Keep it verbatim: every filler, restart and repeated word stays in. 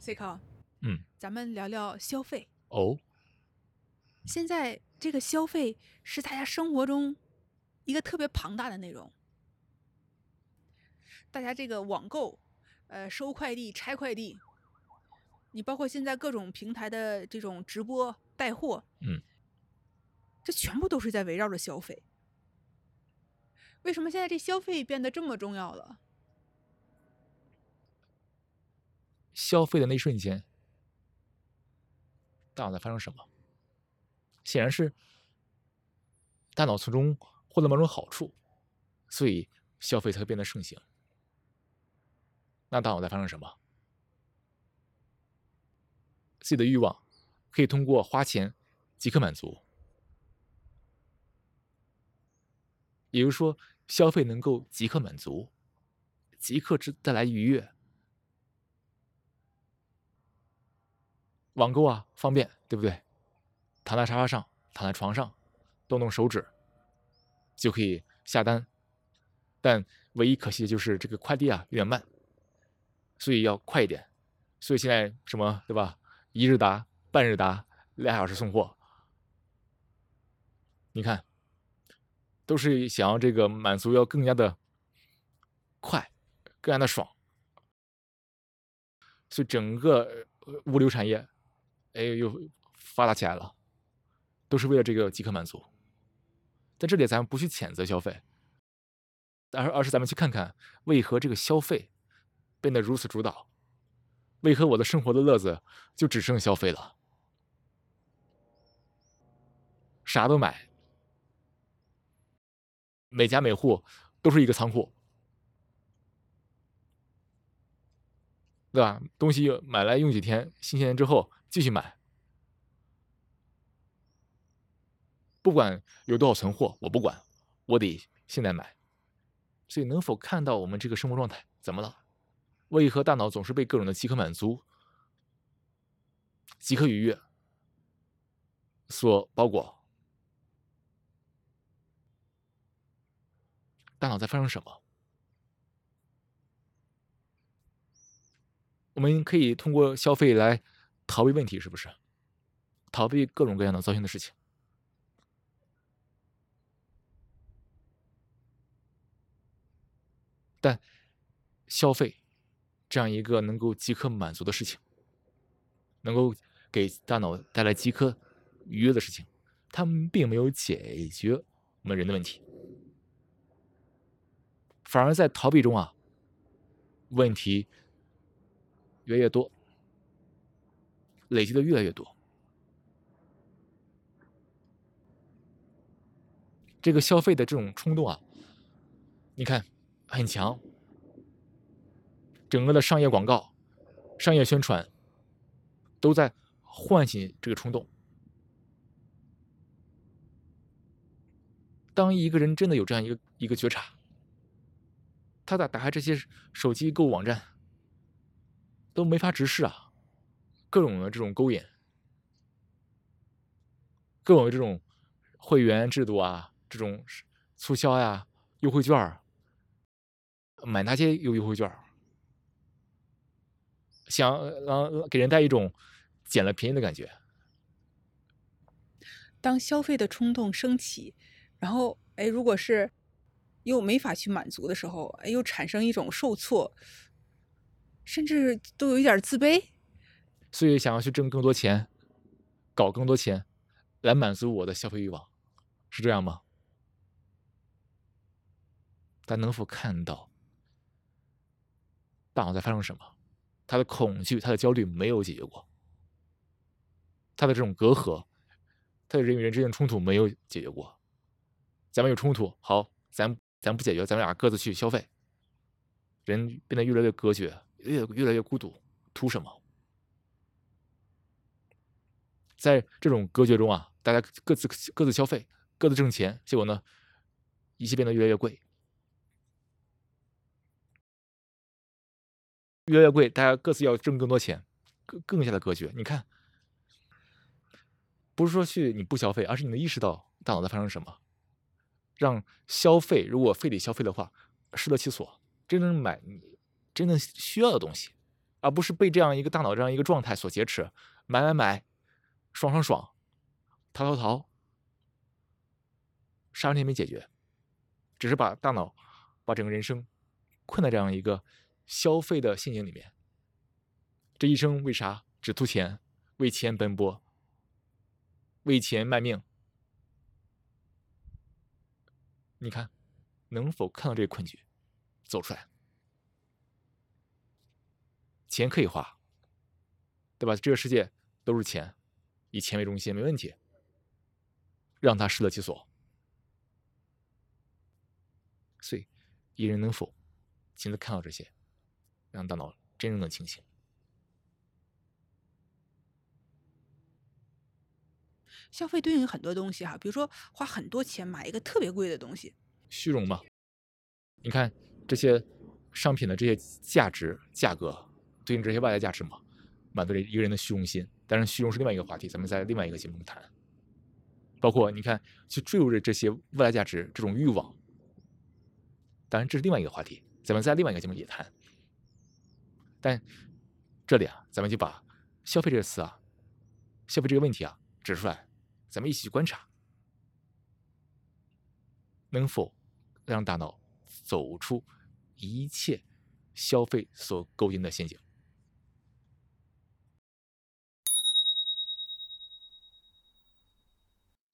C 考， 嗯， 咱们聊聊消费。 哦， 现在这个消费是大家生活中一个特别庞大的内容。大家这个网购，呃，收快递、拆快递，你包括现在各种平台的这种直播带货， 嗯， 这全部都是在围绕着消费。为什么现在这消费变得这么重要了？ 消费的那一瞬间，大脑在发生什么？显然是大脑从中获得某种好处，所以消费才会变得盛行。那大脑在发生什么？自己的欲望可以通过花钱即刻满足，也就是说，消费能够即刻满足，即刻之带来愉悦。网购啊，方便，对不对？躺在沙发上，躺在床上，动动手指就可以下单。但唯一可惜的就是这个快递啊有点慢，所以要快一点。所以现在什么对吧？一日达、半日达、俩小时送货，你看，都是想要这个满足要更加的快，更加的爽。所以整个呃物流产业，哎又发达起来了，都是为了这个即刻满足。在这里，咱们不去谴责消费，而而是咱们去看看为何这个消费变得如此主导，为何我的生活的乐子就只剩消费了，啥都买，每家每户都是一个仓库，对吧？东西买来用几天，新鲜之后继续买，不管有多少存货，我不管，我得现在买。所以，能否看到我们这个生活状态怎么了？为何大脑总是被各种的即刻满足、即刻愉悦所包裹？大脑在发生什么？我们可以通过消费来逃避问题，是不是？逃避各种各样的糟心的事情。但消费这样一个能够即刻满足的事情，能够给大脑带来即刻愉悦的事情，他们并没有解决我们人的问题，反而在逃避中啊，问题越来越多，累积的越来越多。这个消费的这种冲动啊，你看很强，整个的商业广告、商业宣传都在唤醒这个冲动。当一个人真的有这样一个一个觉察，他打打开这些手机购物网站都没法直视啊，各种的这种勾引，各种的这种会员制度啊，这种促销呀、优惠券，买那些优优惠券，想让给人带一种捡了便宜的感觉。 当消费的冲动升起，然后哎，如果是又没法去满足的时候，哎，又产生一种受挫，甚至都有一点儿自卑。 所以想要去挣更多钱，搞更多钱，来满足我的消费欲望，是这样吗？但能否看到大脑在发生什么？他的恐惧、他的焦虑没有解决过，他的这种隔阂，他的人与人之间的冲突没有解决过。咱们有冲突，好，咱咱不解决，咱们俩各自去消费，人变得越来越隔绝，越越来越孤独，图什么？在这种隔绝中啊，大家各自各自消费，各自挣钱，结果呢，一切变得越来越贵，越来越贵，大家各自要挣更多钱，更更加的隔绝。你看，不是说去你不消费，而是你能意识到大脑在发生什么，让消费如果非得消费的话，适得其所，真正买真正需要的东西， 而不是被这样一个大脑这样一个状态所劫持，买买买，爽爽爽，淘淘淘，啥问题没解决，只是把大脑把整个人生困在这样一个消费的陷阱里面。这一生为啥只图钱，为钱奔波，为钱卖命？你看能否看到这个困局，走出来？钱可以花，对吧？这个世界都是钱，以钱为中心没问题，让他适得其所。所以一人能否亲自看到这些，让大脑真正的清醒？ 消费对应很多东西哈，比如说花很多钱买一个特别贵的东西， 虚荣嘛。你看这些商品的这些价值价格对应这些外在价值嘛，满足了一个人的虚荣心。当然虚荣是另外一个话题，咱们在另外一个节目中谈。包括你看去坠入这些外在价值这种欲望，当然这是另外一个话题，咱们在另外一个节目也谈。但这里啊，咱们就把消费这个词啊，消费这个问题啊指出来，咱们一起去观察，能否让大脑走出一切消费所勾引的陷阱。